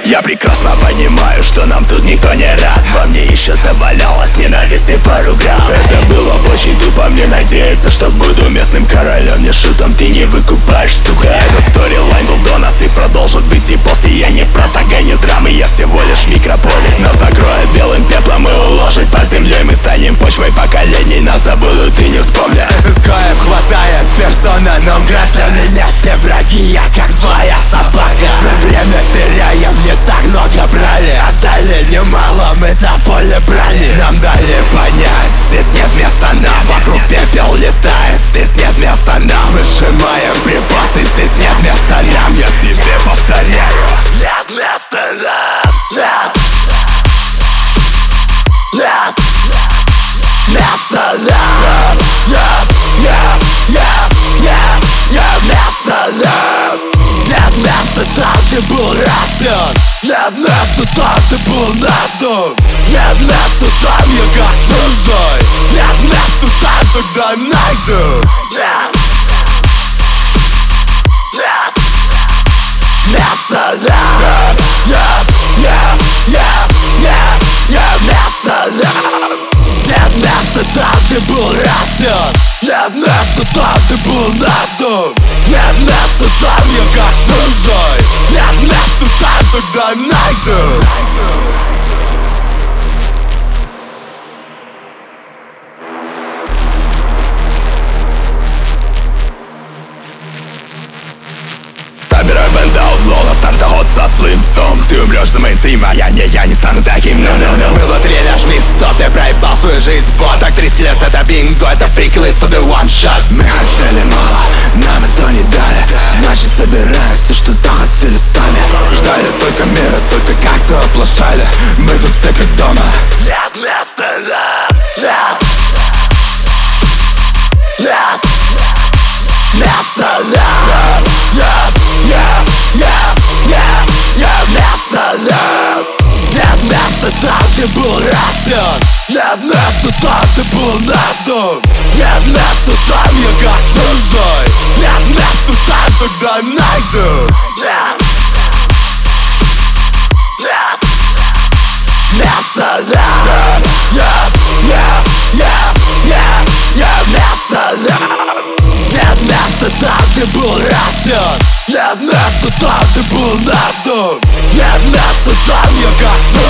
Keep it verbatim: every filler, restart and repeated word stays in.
Я прекрасно понимаю, что нам тут никто не рад. Во мне еще завалялась ненависть и пару грамм. Это было очень тупо, мне надеяться, что буду местным королем. Не шутом, ты не выкупаешь, сука. Этот сторилайн был до нас и продолжит быть и после. Я не протагонист драмы, я всего лишь микрополис. Нас накроет белым пеплом и уложит под землей. Мы станем почвой поколений, нас забудут и не вспомнят. Сыскаев хватает, персона нон грата. Для меня все враги, я как злая собака. Мы время теряем, не так много брали. Отдали немало, мы на поле брани. Нам дали понять, здесь нет места нам. Вокруг пепел летает, здесь нет места нам. Мы сжимаем припасы, здесь нет места нам. Я себе повторяю, нет места нам. Нет, нет, места нам. Нет, нет, нет, нет, нет места нам. Нет места там, где был растет. Нет места там, где был наздун. Нет места там, я как чужой. Нет места там, когда найду. Нет, нет, места нам. Нет, нет, нет, нет, нет места нам. Нет места там, где был растет. Нет места там, где был наздун. Нет места там, я как чужой. Нет места там, когда найду. Собираю бенд аутлоу на стартоход со сплынцом. Ты умрешь за мейнстрим, а я не, я не стану таким, no, no, no. Мы внутри нажми стоп, ты проебал свою жизнь, бот. Так тридцать лет это бинго, это фрик лип for the one shot. Мы хотели мало, нам это не дали. Значит собираем все, что захотели сами. Ждали только мира, только как-то оплошали. Мы тут все как дома. Нет места нам. Нет, нет, места нам. Нет, нет, нет, нет, нет места нам. Нет места там, где был растет. Нет места там, где был наздун. Нет места там, я как чужой. Нет места там, когда найду. Нет, нет, места нам. Нет, нет, нет, нет, нет места нам. Нет места там, где был растет. Нет места там, где был наздун. Нет места там, я как чужой.